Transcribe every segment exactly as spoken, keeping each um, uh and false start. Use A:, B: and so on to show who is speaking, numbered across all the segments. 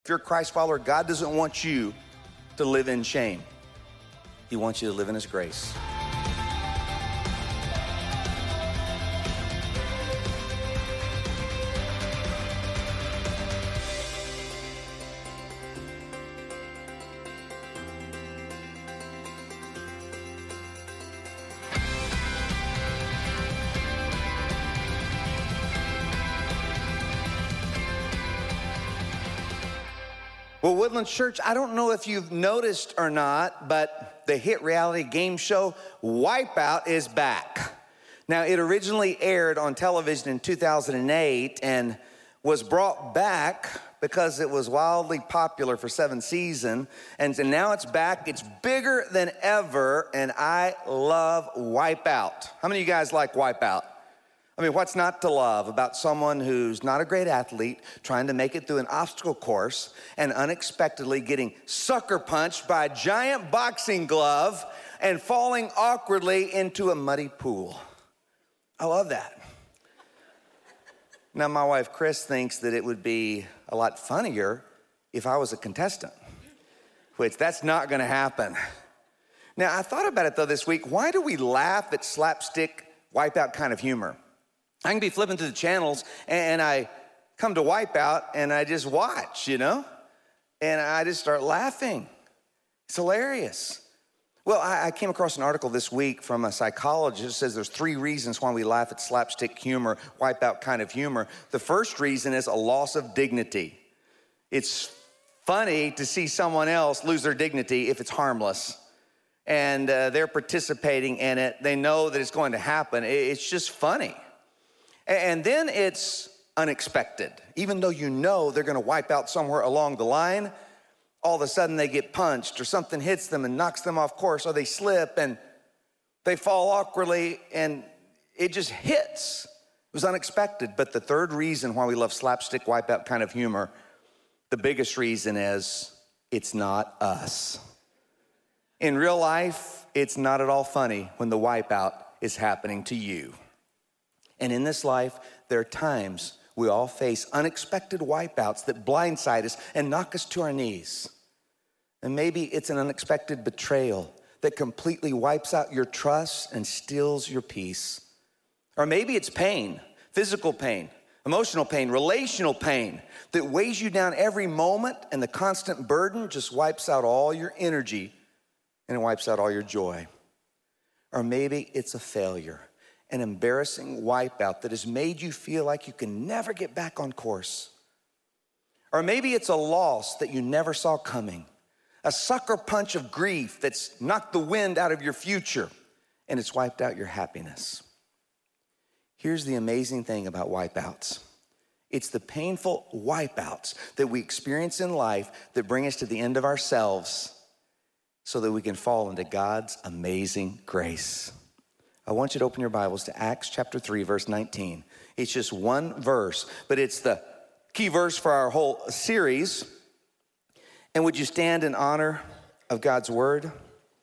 A: If you're a Christ follower, God doesn't want you to live in shame. He wants you to live in His grace. Well, Woodlands Church, I don't know if you've noticed or not, but the hit reality game show Wipeout is back. Now, it originally aired on television in two thousand eight and was brought back because it was wildly popular for seven seasons. And so now it's back. It's bigger than ever, and I love Wipeout. How many of you guys like Wipeout? I mean, what's not to love about someone who's not a great athlete trying to make it through an obstacle course and unexpectedly getting sucker punched by a giant boxing glove and falling awkwardly into a muddy pool? I love that. Now, my wife, Chris, thinks that it would be a lot funnier if I was a contestant, which that's not gonna happen. Now, I thought about it though this week. Why do we laugh at slapstick, Wipeout kind of humor? I can be flipping through the channels and I come to Wipeout and I just watch, you know? And I just start laughing. It's hilarious. Well, I came across an article this week from a psychologist that says there's three reasons why we laugh at slapstick humor, Wipeout kind of humor. The first reason is a loss of dignity. It's funny to see someone else lose their dignity if it's harmless. And uh, they're participating in it. They know that it's going to happen. It's just funny. And then it's unexpected. Even though you know they're gonna wipe out somewhere along the line, all of a sudden they get punched or something hits them and knocks them off course, or they slip and they fall awkwardly and it just hits. It was unexpected. But the third reason why we love slapstick, Wipeout kind of humor, the biggest reason is it's not us. In real life, it's not at all funny when the wipeout is happening to you. And in this life, there are times we all face unexpected wipeouts that blindside us and knock us to our knees. And maybe it's an unexpected betrayal that completely wipes out your trust and steals your peace. Or maybe it's pain, physical pain, emotional pain, relational pain that weighs you down every moment, and the constant burden just wipes out all your energy and it wipes out all your joy. Or maybe it's a failure, an embarrassing wipeout that has made you feel like you can never get back on course. Or maybe it's a loss that you never saw coming, a sucker punch of grief that's knocked the wind out of your future and it's wiped out your happiness. Here's the amazing thing about wipeouts. It's the painful wipeouts that we experience in life that bring us to the end of ourselves so that we can fall into God's amazing grace. I want you to open your Bibles to Acts chapter three, verse nineteen. It's just one verse, but it's the key verse for our whole series. And would you stand in honor of God's word?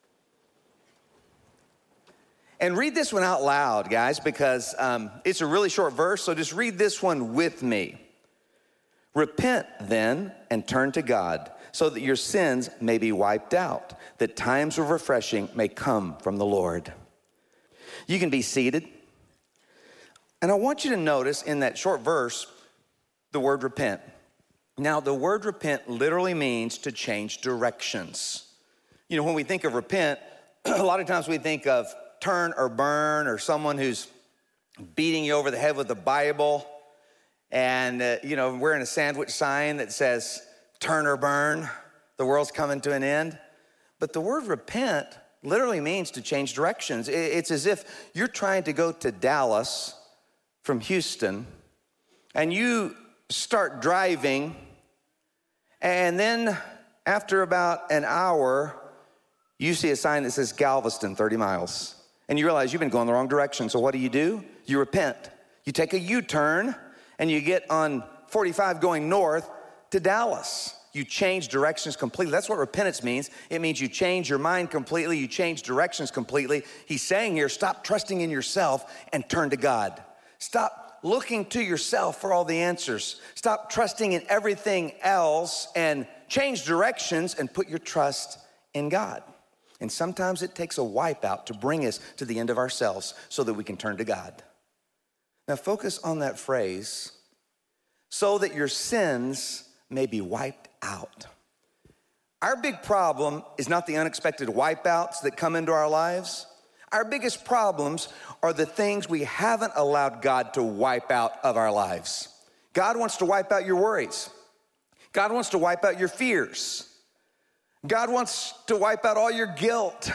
A: And read this one out loud, guys, because um, it's a really short verse, so just read this one with me. Repent then and turn to God, so that your sins may be wiped out, that times of refreshing may come from the Lord. You can be seated. And I want you to notice in that short verse, the word repent. Now, the word repent literally means to change directions. You know, when we think of repent, a lot of times we think of turn or burn, or someone who's beating you over the head with the Bible and, uh, you know, wearing a sandwich sign that says turn or burn, the world's coming to an end. But the word repent literally means to change directions. It's as if you're trying to go to Dallas from Houston and you start driving, and then after about an hour, you see a sign that says Galveston, thirty miles. And you realize you've been going the wrong direction. So what do you do? You repent. You take a U-turn and you get on forty-five going north to Dallas. You change directions completely. That's what repentance means. It means you change your mind completely. You change directions completely. He's saying here, stop trusting in yourself and turn to God. Stop looking to yourself for all the answers. Stop trusting in everything else and change directions and put your trust in God. And sometimes it takes a wipeout to bring us to the end of ourselves so that we can turn to God. Now focus on that phrase, so that your sins may be wiped out. Our big problem is not the unexpected wipeouts that come into our lives. Our biggest problems are the things we haven't allowed God to wipe out of our lives. God wants to wipe out your worries. God wants to wipe out your fears. God wants to wipe out all your guilt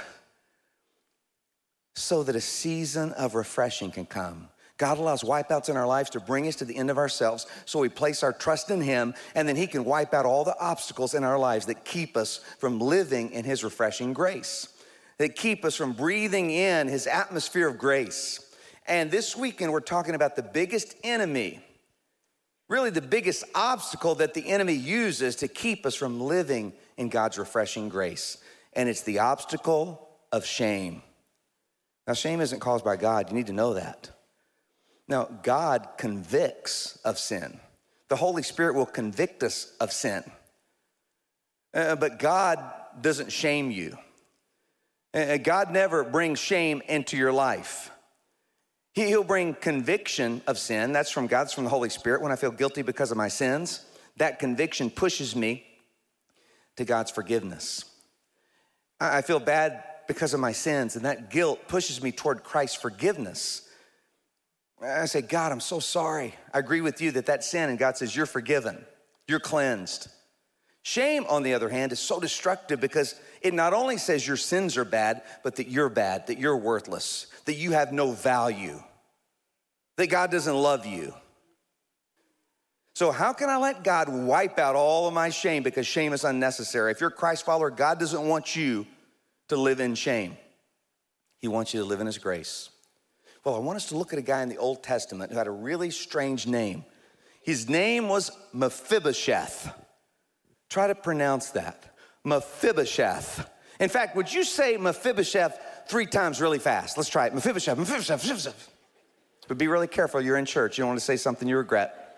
A: so that a season of refreshing can come. God allows wipeouts in our lives to bring us to the end of ourselves so we place our trust in him, and then he can wipe out all the obstacles in our lives that keep us from living in his refreshing grace, that keep us from breathing in his atmosphere of grace. And this weekend, we're talking about the biggest enemy, really the biggest obstacle that the enemy uses to keep us from living in God's refreshing grace. And it's the obstacle of shame. Now, shame isn't caused by God. You need to know that. Now, God convicts of sin. The Holy Spirit will convict us of sin. Uh, but God doesn't shame you. Uh, God never brings shame into your life. He, he'll bring conviction of sin. That's from God, it's from the Holy Spirit. When I feel guilty because of my sins, that conviction pushes me to God's forgiveness. I, I feel bad because of my sins, and that guilt pushes me toward Christ's forgiveness. I say, God, I'm so sorry. I agree with you that that sin, and God says, you're forgiven. You're cleansed. Shame, on the other hand, is so destructive because it not only says your sins are bad, but that you're bad, that you're worthless, that you have no value, that God doesn't love you. So how can I let God wipe out all of my shame, because shame is unnecessary? If you're a Christ follower, God doesn't want you to live in shame. He wants you to live in his grace. Well, I want us to look at a guy in the Old Testament who had a really strange name. His name was Mephibosheth. Try to pronounce that. Mephibosheth. In fact, would you say Mephibosheth three times really fast? Let's try it. Mephibosheth, Mephibosheth, Mephibosheth. But be really careful. You're in church. You don't want to say something you regret.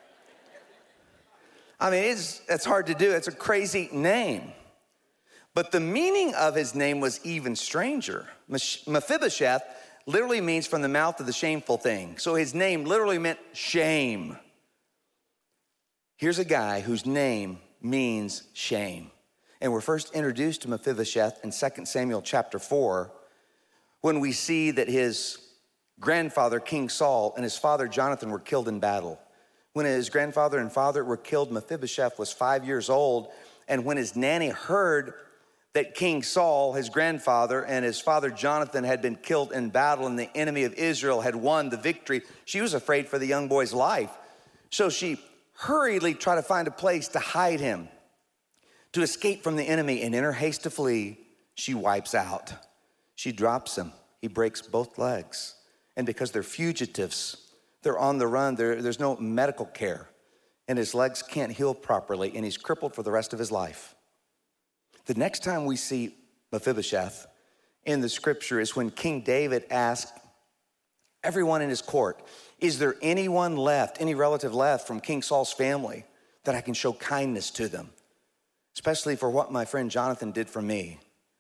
A: I mean, it's, it's hard to do. It's a crazy name. But the meaning of his name was even stranger. Mephibosheth literally means from the mouth of the shameful thing. So his name literally meant shame. Here's a guy whose name means shame. And we're first introduced to Mephibosheth in Second Samuel chapter four, when we see that his grandfather, King Saul, and his father, Jonathan, were killed in battle. When his grandfather and father were killed, Mephibosheth was five years old. And when his nanny heard that King Saul, his grandfather, and his father Jonathan had been killed in battle and the enemy of Israel had won the victory, she was afraid for the young boy's life. So she hurriedly tried to find a place to hide him, to escape from the enemy, and in her haste to flee, she wipes out. She drops him. He breaks both legs. And because they're fugitives, they're on the run, there, there's no medical care, and his legs can't heal properly, and he's crippled for the rest of his life. The next time we see Mephibosheth in the scripture is when King David asked everyone in his court, is there anyone left, any relative left from King Saul's family that I can show kindness to them, especially for what my friend Jonathan did for me?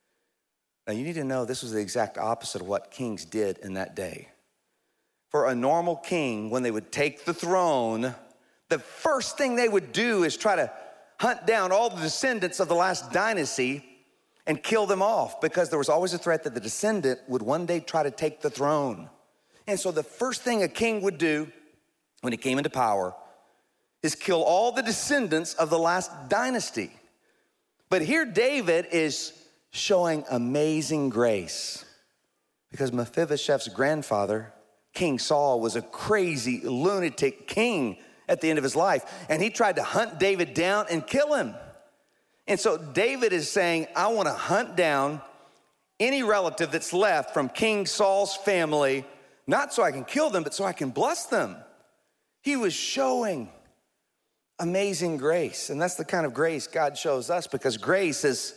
A: Now you need to know this was the exact opposite of what kings did in that day. For a normal king, when they would take the throne, the first thing they would do is try to hunt down all the descendants of the last dynasty and kill them off, because there was always a threat that the descendant would one day try to take the throne. And so the first thing a king would do when he came into power is kill all the descendants of the last dynasty. But here David is showing amazing grace, because Mephibosheth's grandfather, King Saul, was a crazy lunatic king at the end of his life, and he tried to hunt David down and kill him. And so David is saying, I want to hunt down any relative that's left from King Saul's family, not so I can kill them, but so I can bless them. He was showing amazing grace, and that's the kind of grace God shows us, because grace is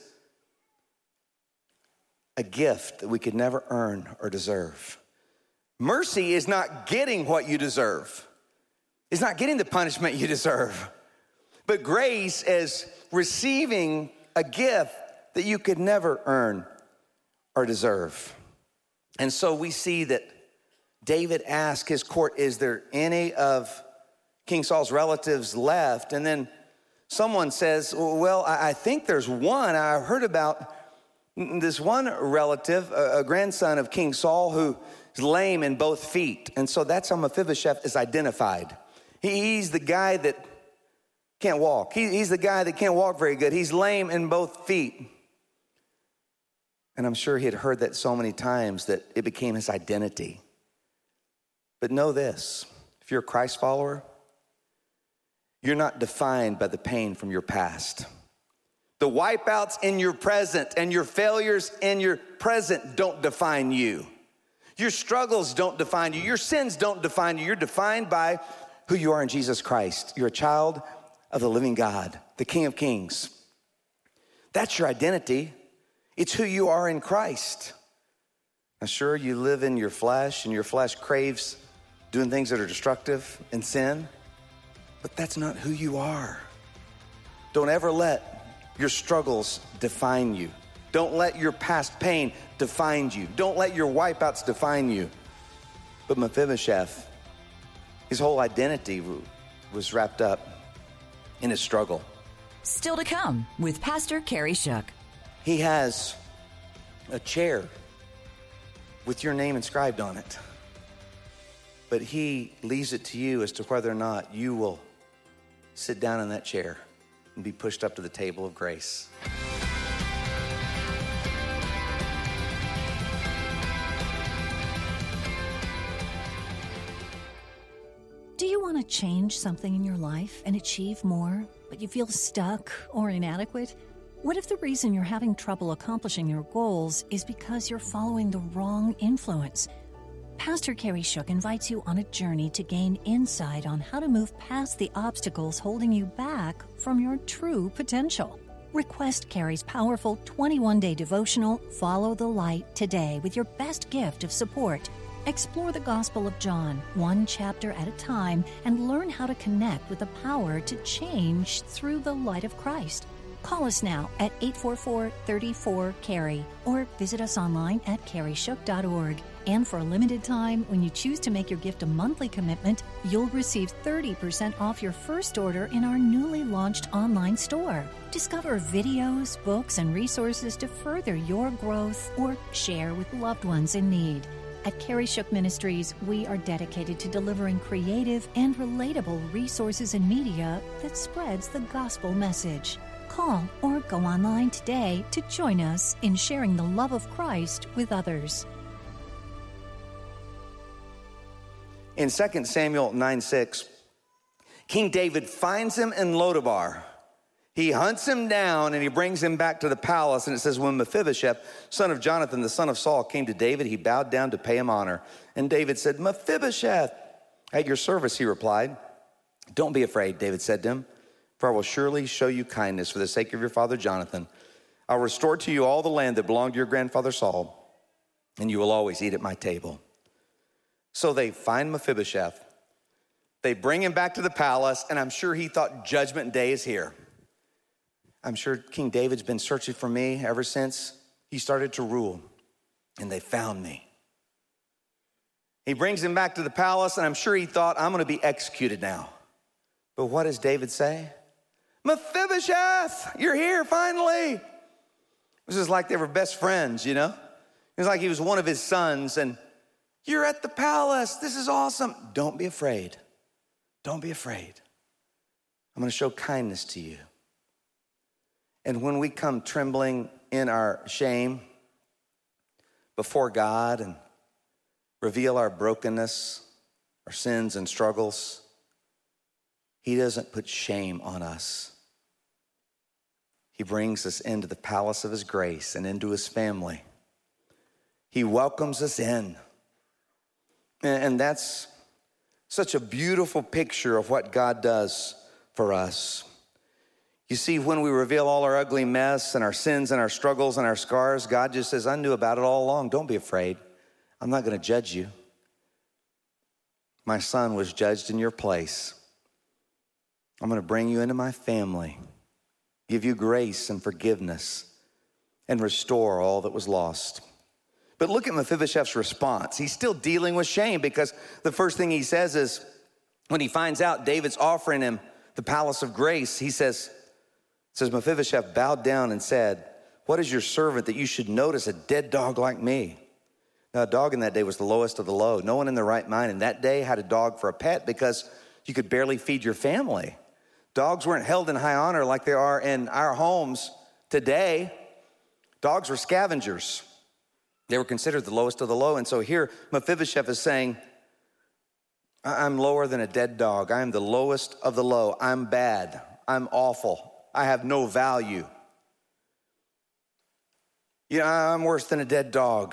A: a gift that we could never earn or deserve. Mercy is not getting what you deserve. is not getting the punishment you deserve, but grace is receiving a gift that you could never earn or deserve. And so we see that David asked his court, is there any of King Saul's relatives left? And then someone says, well, I think there's one. I heard about this one relative, a grandson of King Saul, who is lame in both feet. And so that's how Mephibosheth is identified. He's the guy that can't walk. He's the guy that can't walk very good. He's lame in both feet. And I'm sure he had heard that so many times that it became his identity. But know this, if you're a Christ follower, you're not defined by the pain from your past. The wipeouts in your present and your failures in your present don't define you. Your struggles don't define you. Your sins don't define you. You're defined by who you are in Jesus Christ. You're a child of the living God, the King of Kings. That's your identity. It's who you are in Christ. Now, sure, you live in your flesh, and your flesh craves doing things that are destructive and sin, but that's not who you are. Don't ever let your struggles define you. Don't let your past pain define you. Don't let your wipeouts define you. But Mephibosheth, his whole identity was wrapped up in his struggle.
B: Still to come with Pastor Kerry Shook.
A: He has a chair with your name inscribed on it. But he leaves it to you as to whether or not you will sit down in that chair and be pushed up to the table of grace.
C: Do you want to change something in your life and achieve more, but you feel stuck or inadequate? What if the reason you're having trouble accomplishing your goals is because you're following the wrong influence? Pastor Kerry Shook invites you on a journey to gain insight on how to move past the obstacles holding you back from your true potential. Request Kerry's powerful twenty-one day devotional, Follow the Light, today with your best gift of support. Explore the Gospel of John, one chapter at a time, and learn how to connect with the power to change through the light of Christ. Call us now at eight four four, three four, C A R R Y or visit us online at kerry shook dot org. And for a limited time, when you choose to make your gift a monthly commitment, you'll receive thirty percent off your first order in our newly launched online store. Discover videos, books, and resources to further your growth or share with loved ones in need. At Kerry Shook Ministries, we are dedicated to delivering creative and relatable resources and media that spreads the gospel message. Call or go online today to join us in sharing the love of Christ with others.
A: In Second Samuel nine six, King David finds him in Lodabar. He hunts him down and he brings him back to the palace. And it says, when Mephibosheth, son of Jonathan, the son of Saul, came to David, he bowed down to pay him honor. And David said, Mephibosheth, at your service, he replied. Don't be afraid, David said to him, for I will surely show you kindness for the sake of your father Jonathan. I'll restore to you all the land that belonged to your grandfather Saul, and you will always eat at my table. So they find Mephibosheth. They bring him back to the palace, and I'm sure he thought judgment day is here. I'm sure King David's been searching for me ever since he started to rule, and they found me. He brings him back to the palace, and I'm sure he thought, I'm going to be executed now. But what does David say? Mephibosheth, you're here finally. It was just like they were best friends, you know? It was like he was one of his sons, and you're at the palace. This is awesome. Don't be afraid. Don't be afraid. I'm going to show kindness to you. And when we come trembling in our shame before God and reveal our brokenness, our sins and struggles, he doesn't put shame on us. He brings us into the palace of his grace and into his family. He welcomes us in. And that's such a beautiful picture of what God does for us. You see, when we reveal all our ugly mess and our sins and our struggles and our scars, God just says, I knew about it all along. Don't be afraid. I'm not going to judge you. My son was judged in your place. I'm going to bring you into my family, give you grace and forgiveness, and restore all that was lost. But look at Mephibosheth's response. He's still dealing with shame because the first thing he says is, when he finds out David's offering him the palace of grace, he says, says Mephibosheth bowed down and said, what is your servant that you should notice a dead dog like me? Now, a dog in that day was the lowest of the low. No one in their right mind in that day had a dog for a pet because you could barely feed your family. Dogs weren't held in high honor like they are in our homes today. Dogs were scavengers. They were considered the lowest of the low. And so here Mephibosheth is saying, I'm lower than a dead dog. I am the lowest of the low. I'm bad. I'm awful. I have no value. You know, I'm worse than a dead dog.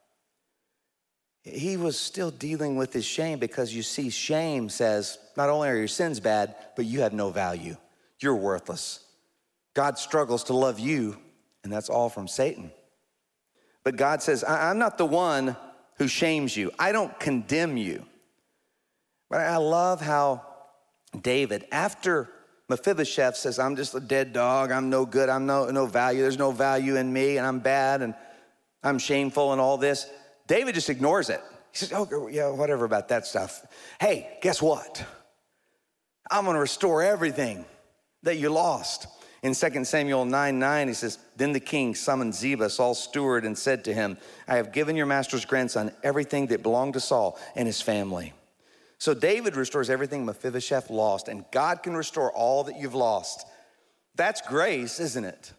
A: He was still dealing with his shame because you see, shame says, not only are your sins bad, but you have no value. You're worthless. God struggles to love you, and that's all from Satan. But God says, I'm not the one who shames you. I don't condemn you. But I love how David, after Mephibosheth says, I'm just a dead dog, I'm no good, I'm no, no value, there's no value in me, and I'm bad, and I'm shameful and all this, David just ignores it. He says, oh, yeah, whatever about that stuff. Hey, guess what? I'm going to restore everything that you lost. In Second Samuel nine nine, he says, then the king summoned Ziba, Saul's steward, and said to him, I have given your master's grandson everything that belonged to Saul and his family. So David restores everything Mephibosheth lost, and God can restore all that you've lost. That's grace, isn't it?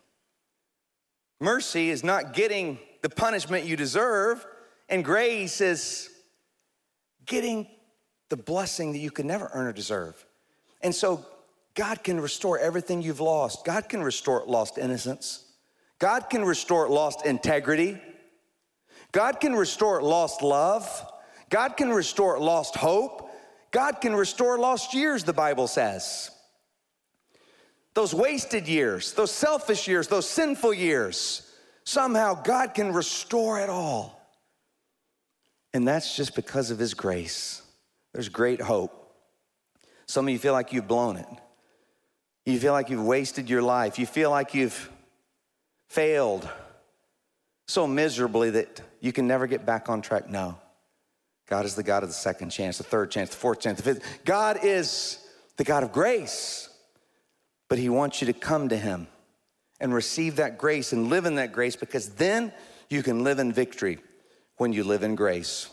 A: Mercy is not getting the punishment you deserve, and grace is getting the blessing that you could never earn or deserve. And so God can restore everything you've lost. God can restore lost innocence. God can restore lost integrity. God can restore lost love. God can restore lost hope. God can restore lost years, the Bible says. Those wasted years, those selfish years, those sinful years, somehow God can restore it all. And that's just because of his grace. There's great hope. Some of you feel like you've blown it. You feel like you've wasted your life. You feel like you've failed so miserably that you can never get back on track. No. God is the God of the second chance, the third chance, the fourth chance, the fifth. God is the God of grace. But he wants you to come to him and receive that grace and live in that grace, because then you can live in victory when you live in grace.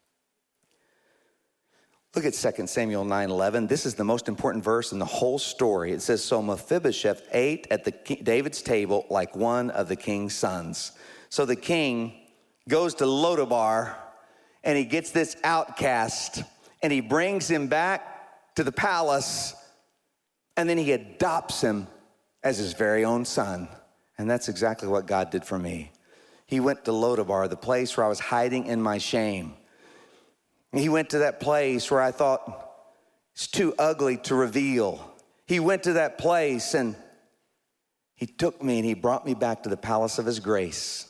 A: Look at Second Samuel nine eleven. This is the most important verse in the whole story. It says, so Mephibosheth ate at the king, David's table like one of the king's sons. So the king goes to Lodabar, and he gets this outcast, and he brings him back to the palace, and then he adopts him as his very own son. And that's exactly what God did for me. He went to Lodabar, the place where I was hiding in my shame. He went to that place where I thought it's too ugly to reveal. He went to that place, and he took me and he brought me back to the palace of his grace.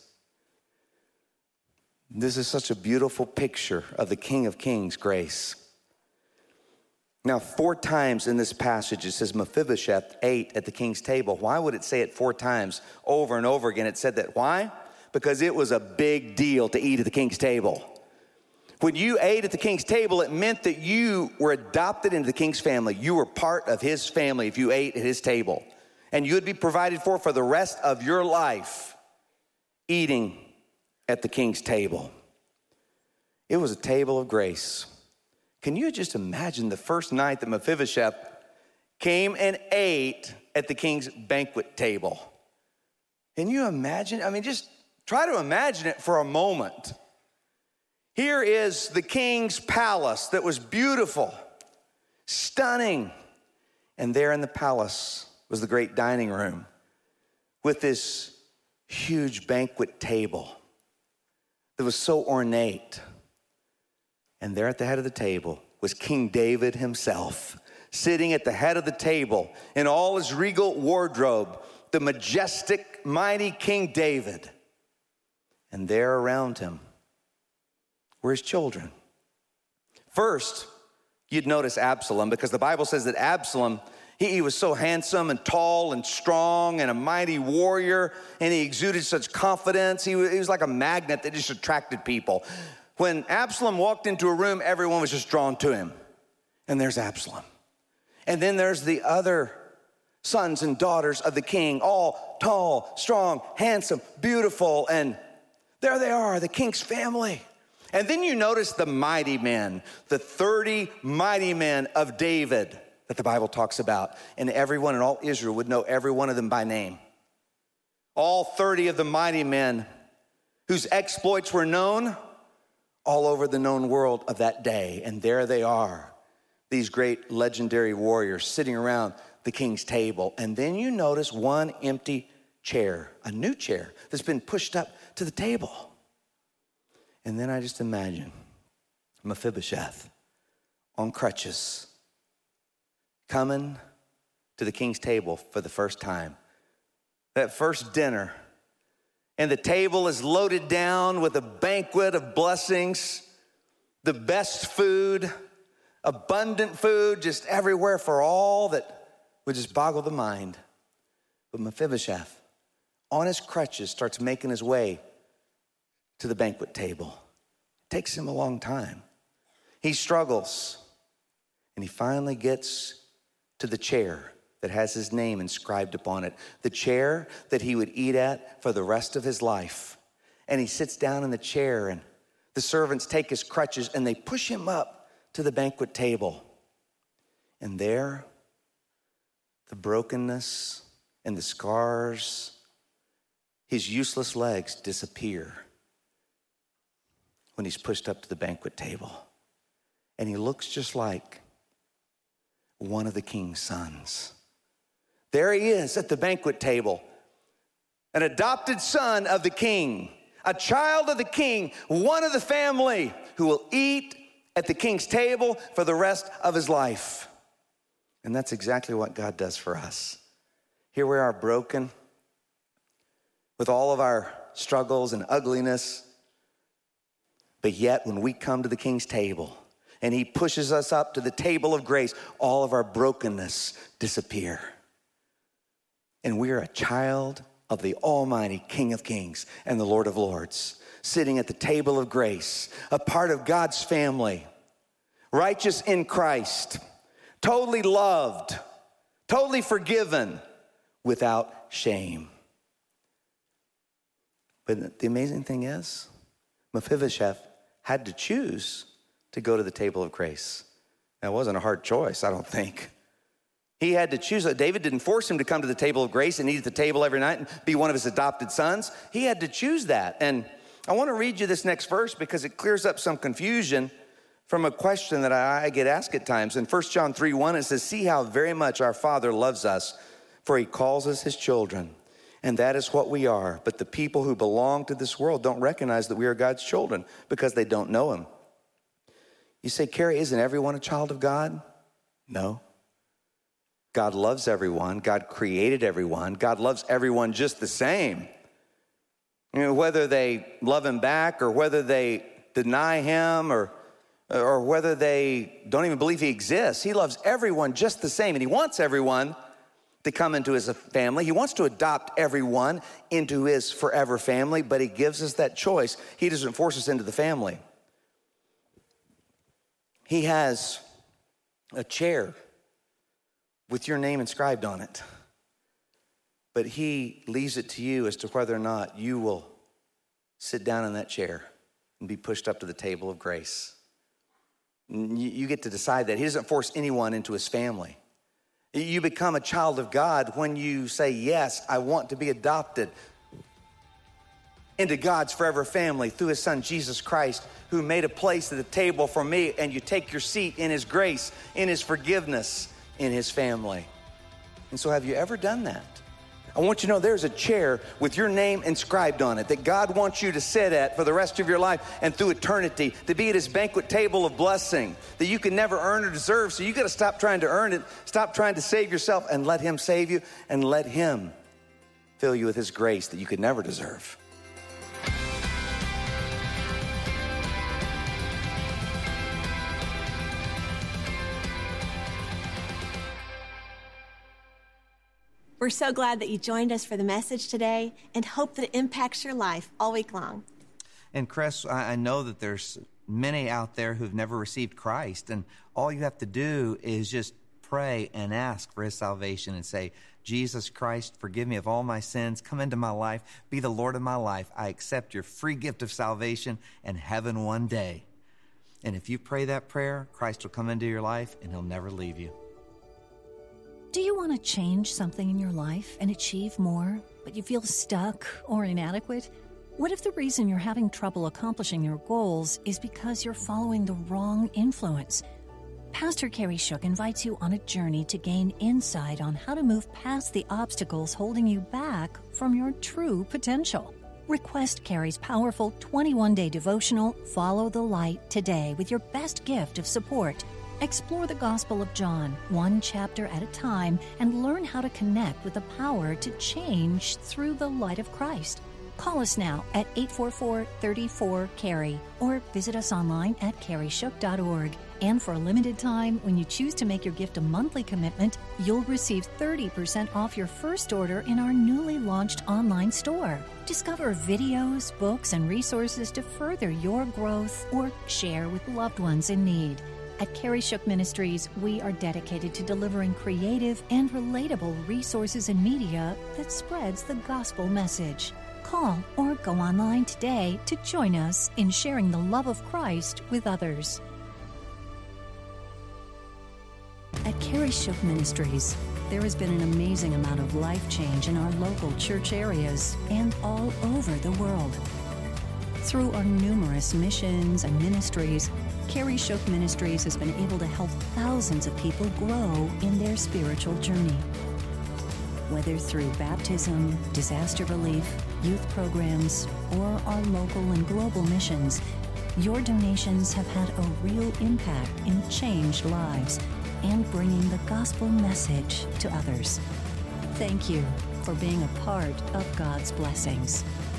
A: This is such a beautiful picture of the King of Kings' grace. Now, four times in this passage, it says Mephibosheth ate at the king's table. Why would it say it four times over and over again? It said that. Why? Because it was a big deal to eat at the king's table. When you ate at the king's table, it meant that you were adopted into the king's family. You were part of his family if you ate at his table. And you would be provided for for the rest of your life eating at the king's table. It was a table of grace. Can you just imagine the first night that Mephibosheth came and ate at the king's banquet table? Can you imagine? I mean, just try to imagine it for a moment. Here is the king's palace that was beautiful, stunning. And there in the palace was the great dining room with this huge banquet table that was so ornate. And there at the head of the table was King David himself, sitting at the head of the table in all his regal wardrobe, the majestic, mighty King David. And there around him were his children. First, you'd notice Absalom, because the Bible says that Absalom, He, he was so handsome and tall and strong and a mighty warrior, and he exuded such confidence. He was, he was like a magnet that just attracted people. When Absalom walked into a room, everyone was just drawn to him. And there's Absalom. And then there's the other sons and daughters of the king, all tall, strong, handsome, beautiful, and there they are, the king's family. And then you notice the mighty men, the thirty mighty men of David that the Bible talks about. And everyone in all Israel would know every one of them by name. All thirty of the mighty men whose exploits were known all over the known world of that day. And there they are, these great legendary warriors sitting around the king's table. And then you notice one empty chair, a new chair that's been pushed up to the table. And then I just imagine Mephibosheth on crutches coming to the king's table for the first time. That first dinner, and the table is loaded down with a banquet of blessings, the best food, abundant food just everywhere for all that would just boggle the mind. But Mephibosheth, on his crutches, starts making his way to the banquet table. It takes him a long time. He struggles, and he finally gets to the chair that has his name inscribed upon it, the chair that he would eat at for the rest of his life. And he sits down in the chair, and the servants take his crutches, and they push him up to the banquet table. And there, the brokenness and the scars, his useless legs disappear when he's pushed up to the banquet table. And he looks just like one of the king's sons. There he is at the banquet table, an adopted son of the king, a child of the king, one of the family who will eat at the king's table for the rest of his life. And that's exactly what God does for us. Here we are, broken, with all of our struggles and ugliness. But yet, when we come to the king's table and he pushes us up to the table of grace, all of our brokenness disappear. And we are a child of the Almighty King of Kings and the Lord of Lords, sitting at the table of grace, a part of God's family, righteous in Christ, totally loved, totally forgiven, without shame. But the amazing thing is, Mephibosheth had to choose to go to the table of grace. That wasn't a hard choice, I don't think. He had to choose. David didn't force him to come to the table of grace and eat at the table every night and be one of his adopted sons. He had to choose that. And I want to read you this next verse because it clears up some confusion from a question that I get asked at times. In First John three one, it says, "See how very much our Father loves us, for he calls us his children. And that is what we are. But the people who belong to this world don't recognize that we are God's children because they don't know him." You say, "Carrie, isn't everyone a child of God?" No. God loves everyone. God created everyone. God loves everyone just the same. You know, whether they love him back or whether they deny him or, or whether they don't even believe he exists, he loves everyone just the same. And he wants everyone to come into his family. He wants to adopt everyone into his forever family, but he gives us that choice. He doesn't force us into the family. He has a chair with your name inscribed on it, but he leaves it to you as to whether or not you will sit down in that chair and be pushed up to the table of grace. You get to decide that. He doesn't force anyone into his family. You become a child of God when you say, "Yes, I want to be adopted into God's forever family through his son, Jesus Christ, who made a place at the table for me," and you take your seat in his grace, in his forgiveness, in his family. And so have you ever done that? I want you to know there's a chair with your name inscribed on it that God wants you to sit at for the rest of your life and through eternity, to be at his banquet table of blessing that you can never earn or deserve. So you got to stop trying to earn it, stop trying to save yourself, and let him save you, and let him fill you with his grace that you could never deserve.
D: We're so glad that you joined us for the message today and hope that it impacts your life all week long.
A: And Chris, I I know that there's many out there who've never received Christ, and all you have to do is just pray and ask for his salvation and say, Jesus Christ, forgive me of all my sins. Come into my life. Be the Lord of my life. I accept your free gift of salvation and heaven one day. And if you pray that prayer, Christ will come into your life and he'll never leave you.
C: Do you want to change something in your life and achieve more, but you feel stuck or inadequate? What if the reason you're having trouble accomplishing your goals is because you're following the wrong influence? Pastor Carrie Shook invites you on a journey to gain insight on how to move past the obstacles holding you back from your true potential. Request Carrie's powerful twenty-one day devotional, Follow the Light, today with your best gift of support. Explore the Gospel of John, one chapter at a time, and learn how to connect with the power to change through the light of Christ. Call us now at eight four four, three four, Carrie or visit us online at carrie shook dot org. And for a limited time, when you choose to make your gift a monthly commitment, you'll receive thirty percent off your first order in our newly launched online store. Discover videos, books, and resources to further your growth or share with loved ones in need. At Carrie Shook Ministries, we are dedicated to delivering creative and relatable resources and media that spreads the gospel message. Call or go online today to join us in sharing the love of Christ with others. At Carrie Shook Ministries, there has been an amazing amount of life change in our local church areas and all over the world. Through our numerous missions and ministries, Carrie Shook Ministries has been able to help thousands of people grow in their spiritual journey. Whether through baptism, disaster relief, youth programs, or our local and global missions, your donations have had a real impact in changed lives and bringing the gospel message to others. Thank you for being a part of God's blessings.